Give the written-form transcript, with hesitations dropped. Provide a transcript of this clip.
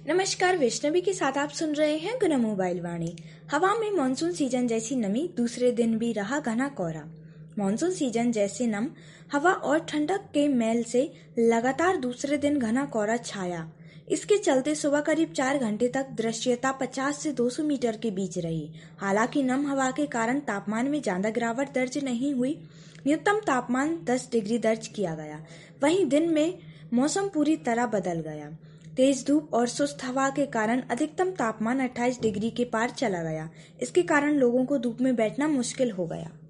नमस्कार, वैष्णवी के साथ आप सुन रहे हैं गुना मोबाइल वाणी। हवा में मानसून सीजन जैसी नमी, दूसरे दिन भी रहा घना कोहरा। मानसून सीजन जैसे नम हवा और ठंडक के मेल से लगातार दूसरे दिन घना कोहरा छाया। इसके चलते सुबह करीब 4 घंटे तक दृश्यता 50 से 200 मीटर के बीच रही। हालांकि नम हवा के कारण तापमान में ज्यादा गिरावट दर्ज नहीं हुई। न्यूनतम तापमान 10 डिग्री दर्ज किया गया। वहीं दिन में मौसम पूरी तरह बदल गया। तेज धूप और सुस्त हवा के कारण अधिकतम तापमान 28 डिग्री के पार चला गया। इसके कारण लोगों को धूप में बैठना मुश्किल हो गया।